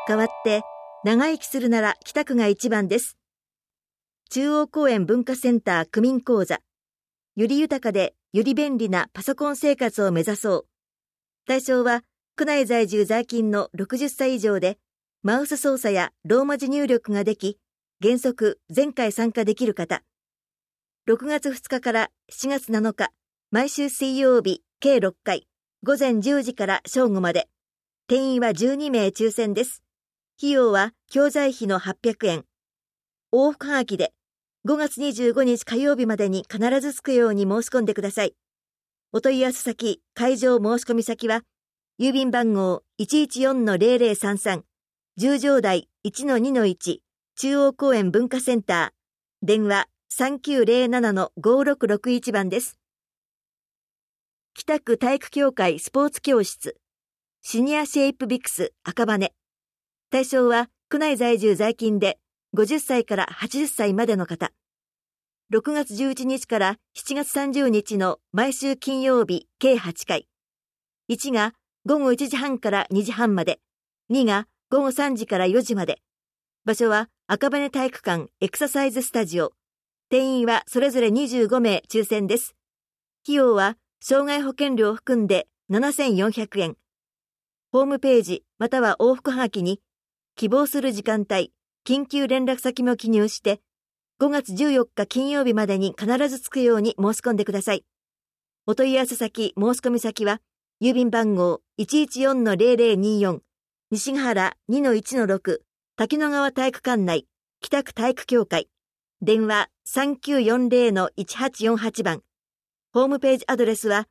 代わって、長生きするなら北区が一番です。中央公園文化センター区民講座。より豊かでより便利なパソコン生活を目指そう。対象は、区内在住在勤の60歳以上で、マウス操作やローマ字入力ができ、原則全回参加できる方。6月2日から7月7日、毎週水曜日計6回、午前10時から正午まで。定員は12名抽選です。費用は教材費の800円。往復はがきで5月25日火曜日までに必ず着くように申し込んでください。お問い合わせ先、会場申し込み先は、郵便番号 114-0033、十条台 1-2-1、中央公園文化センター、電話 3907-5661 番です。北区体育協会スポーツ教室、シニアシェイプビクス赤羽。対象は区内在住在勤で50歳から80歳までの方。6月11日から7月30日の毎週金曜日計8回。1が午後1時半から2時半まで。2が午後3時から4時まで。場所は赤羽体育館エクササイズスタジオ。定員はそれぞれ25名抽選です。費用は障害保険料を含んで7400円。ホームページまたは往復はがきに希望する時間帯、緊急連絡先も記入して5月14日金曜日までに必ず着くように申し込んでください。お問い合わせ先、申し込み先は郵便番号 114-0024 西ヶ原 2-1-6 滝野川体育館内北区体育協会。電話 3940-1848 番。ホームページアドレスは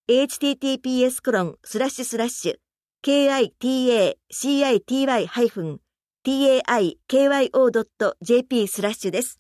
https://kity-city-taikyo.jp/ です。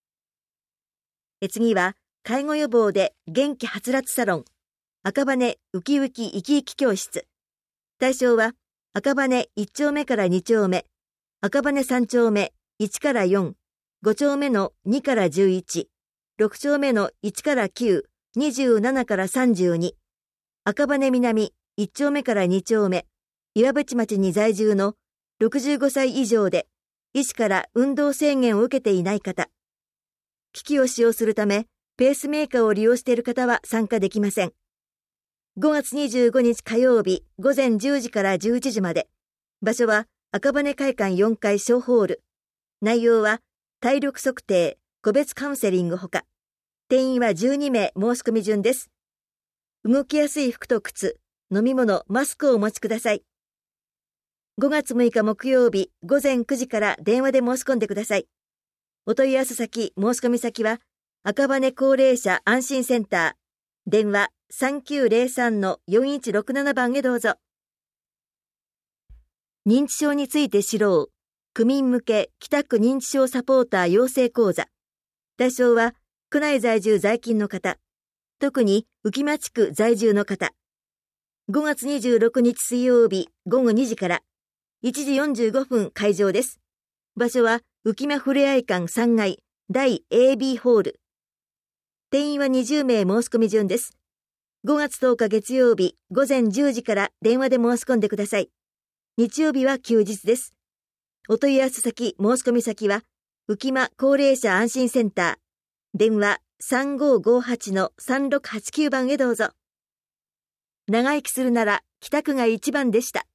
次は、介護予防で元気はつらつサロン、赤羽ウキウキ生き生き教室。対象は、赤羽1丁目から2丁目、赤羽3丁目1から4、5丁目の2から11、6丁目の1から9、27から32、赤羽南1丁目から2丁目、岩淵町に在住の65歳以上で、医師から運動制限を受けていない方。機器を使用するため、ペースメーカーを利用している方は参加できません。5月25日火曜日午前10時から11時まで。場所は赤羽会館4階小ホール。内容は体力測定、個別カウンセリングほか。定員は12名申し込み順です。動きやすい服と靴、飲み物、マスクをお持ちください。5月6日木曜日午前9時から電話で申し込んでください。お問い合わせ先、申し込み先は、赤羽高齢者安心センター、電話 3903-4167 番へどうぞ。認知症について知ろう、区民向け北区認知症サポーター養成講座。対象は、区内在住在勤の方、特に浮間地区在住の方。5月26日水曜日午後2時から1時45分会場です。場所は浮間ふれあい館3階第 AB ホール。定員は20名申し込み順です。5月10日月曜日午前10時から電話で申し込んでください。日曜日は休日です。お問い合わせ先、申し込み先は浮間高齢者安心センター。電話 3558-3689 番へどうぞ。長生きするなら北区が一番でした。